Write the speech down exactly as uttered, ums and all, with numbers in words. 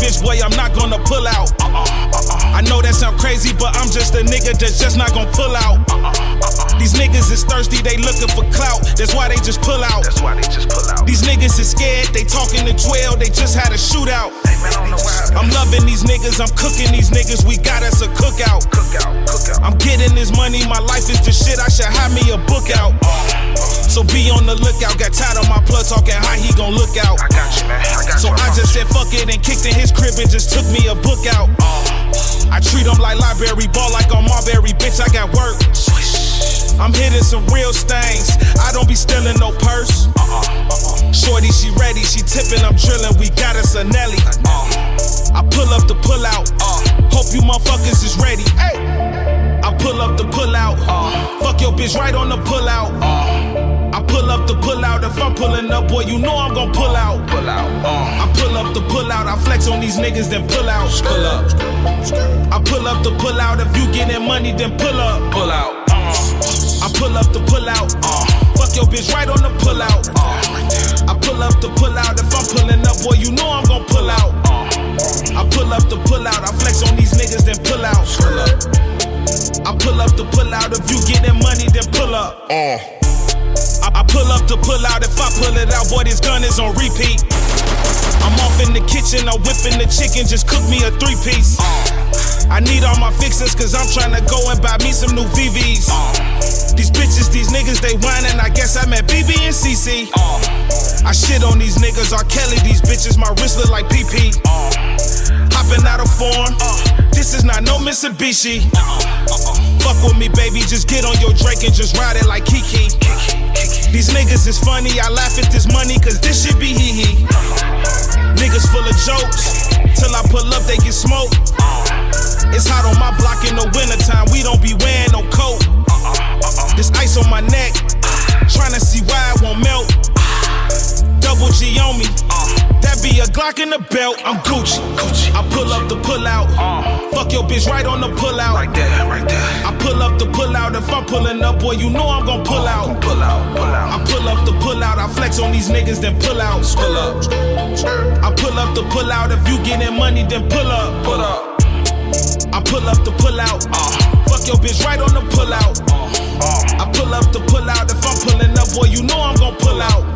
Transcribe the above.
bitch, boy, I'm not gonna pull out. I know that sound crazy, but I'm just a nigga that's just not gonna pull out. These niggas is thirsty, they looking for clout. That's why they just pull out. That's why they just pull out. These niggas is scared, they talking to twelve, they just had a shootout. Hey, man, I don't know why. I'm loving these niggas, I'm cooking these niggas, we got us a cookout. Cookout, cookout. I'm getting this money, my life is the shit, I should have me a book out. So be on the lookout, got tired of my plug talking how he gon' look out. I got you, man. I got So you. I just said fuck it and kicked in his crib and just took me a book out. I treat him like library, ball like on Marbury, bitch, I got work. I'm hitting some real stains, I don't be stealing no purse. Shorty, she ready, she tipping, I'm drilling, we got us a Nelly. I pull up the pull out, hope you motherfuckers is ready. I pull up the pull out, fuck your bitch right on the pull out. I pull up the pull out, if I'm pulling up, boy, you know I'm gon' pull out. Pull out. I pull up the pull out, I flex on these niggas, then pull out. Pull up. I pull up the pull out, if you getting money, then pull up. Pull out. I pull up the pull out, fuck your bitch right on the pull out. I pull up the pull out, if I'm pulling up, boy, you know I'm gon' pull out. I pull up the pull out, I flex on these niggas, then pull out. Pull up. I pull up the pull out, if you getting money, then pull up. Uh. I, I pull up the pull out, if I pull it out, boy, this gun is on repeat. I'm off in the kitchen, I'm whipping the chicken, just cook me a three-piece. I need all my fixings, cause I'm tryna go and buy me some new V Vs. These bitches, these niggas, they whining, I guess I met B B and C C. I shit on these niggas, R. Kelly, these bitches, my wrist look like P P. Hopping out of form, this is not no Mitsubishi. Fuck with me, baby, just get on your Drake and just ride it like Kiki. These niggas is funny, I laugh at this money, cause this shit be hee hee. Niggas full of jokes, till I pull up, they get smoked. It's hot on my block in the wintertime, we don't be wearing no coat. This ice on my neck, tryna see why it won't melt. Double G on me, that be a Glock in the belt, I'm Gucci. I pull up the pull out, fuck your bitch right on the pull out. Right there, right there. I pull up the pull out, if I'm pulling up, boy, you know I'm gon' pull out. Pull out, pull out. I pull up the pull out, I flex on these niggas, then pull out. Pull up. I pull up the pull out, if you getting money, then pull up. Pull up. I pull up the pull out, fuck your bitch right on the pull out. I pull up the pull out, if I'm pulling up, boy, you know I'm gon' pull out.